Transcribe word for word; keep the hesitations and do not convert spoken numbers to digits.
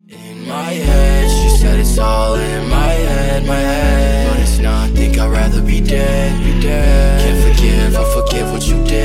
In my head, she said it's all in my head, my head. But it's not, think I'd rather be dead, be dead. Can't forgive or forgive what you did.